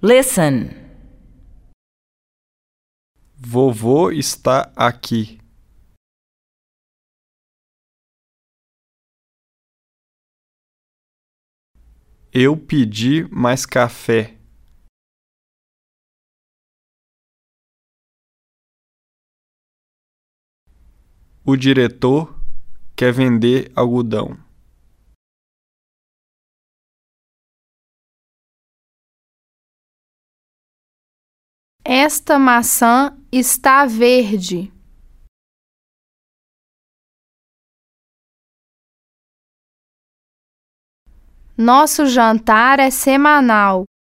Listen. Vovô está aqui. Eu pedi mais café. O diretor quer vender algodão. Esta maçã está verde. Nosso jantar é semanal.